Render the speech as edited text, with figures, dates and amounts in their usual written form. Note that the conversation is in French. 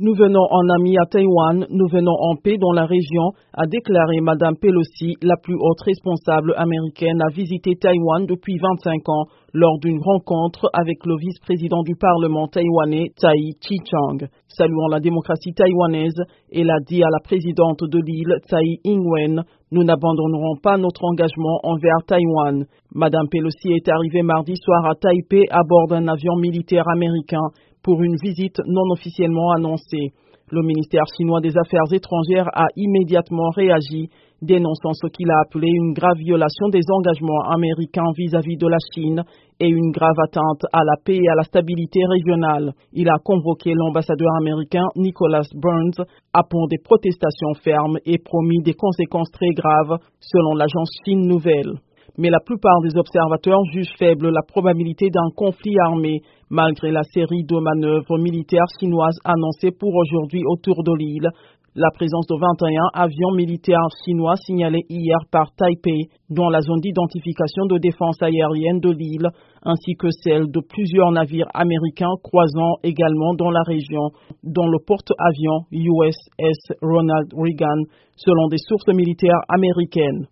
Nous venons en amis à Taïwan, nous venons en paix dans la région, a déclaré Mme Pelosi, la plus haute responsable américaine à visiter Taïwan depuis 25 ans, lors d'une rencontre avec le vice-président du Parlement taïwanais, Tsai Chi-chang. Saluant la démocratie taïwanaise, elle a dit à la présidente de l'île, Tsai Ing-wen, « Nous n'abandonnerons pas notre engagement envers Taïwan ». Mme Pelosi est arrivée mardi soir à Taipei à bord d'un avion militaire américain pour une visite non officiellement annoncée. Le ministère chinois des Affaires étrangères a immédiatement réagi, dénonçant ce qu'il a appelé une grave violation des engagements américains vis-à-vis de la Chine et une grave atteinte à la paix et à la stabilité régionale. Il a convoqué l'ambassadeur américain Nicholas Burns pour des protestations fermes et promis des conséquences très graves, selon l'agence Chine Nouvelle. Mais la plupart des observateurs jugent faible la probabilité d'un conflit armé, malgré la série de manœuvres militaires chinoises annoncées pour aujourd'hui autour de l'île. La présence de 21 avions militaires chinois signalés hier par Taipei dans la zone d'identification de défense aérienne de l'île, ainsi que celle de plusieurs navires américains croisant également dans la région, dont le porte-avions USS Ronald Reagan, selon des sources militaires américaines.